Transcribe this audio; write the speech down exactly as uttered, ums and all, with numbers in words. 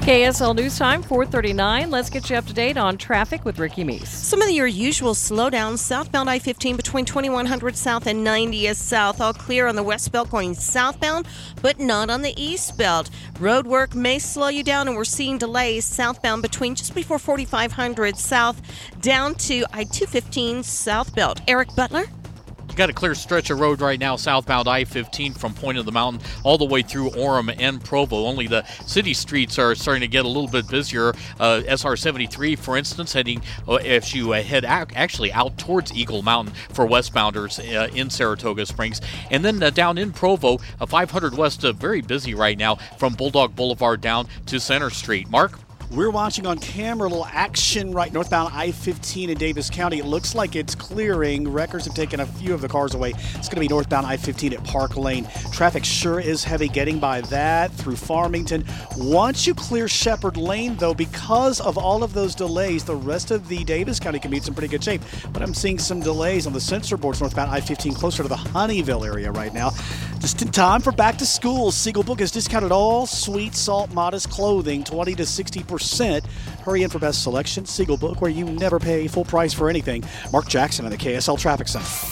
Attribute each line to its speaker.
Speaker 1: K S L News Time, four thirty-nine. Let's get you up to date on traffic with Ricky Meese.
Speaker 2: Some of your usual slowdowns southbound I fifteen between twenty-one hundred south and ninetieth south. All clear on the west belt going southbound, but not on the east belt. Road work may slow you down, and we're seeing delays southbound between just before forty-five hundred south down to I two fifteen south belt. Eric Butler?
Speaker 3: Got a clear stretch of road right now southbound I fifteen from Point of the Mountain all the way through Orem and Provo. Only the city streets are starting to get a little bit busier. Uh, S R seventy-three, for instance, heading uh, if you uh, head out, actually out towards Eagle Mountain for westbounders uh, in Saratoga Springs. And then uh, down in Provo, uh, five hundred west, uh, very busy right now from Bulldog Boulevard down to Center Street. Mark?
Speaker 4: We're watching on camera a little action right northbound I fifteen in Davis County. It looks like it's clearing. Wreckers have taken a few of the cars away. It's going to be northbound I fifteen at Park Lane. Traffic sure is heavy getting by that through Farmington. Once you clear Shepherd Lane, though, because of all of those delays, the rest of the Davis County commute's in pretty good shape. But I'm seeing some delays on the sensor boards northbound I fifteen closer to the Honeyville area right now. Just in time for back to school, Siegel Book has discounted all Sweet Salt Modest clothing twenty to sixty percent. Hurry in for best selection. Siegel Book, where you never pay full price for anything. Mark Jackson in the K S L Traffic Center.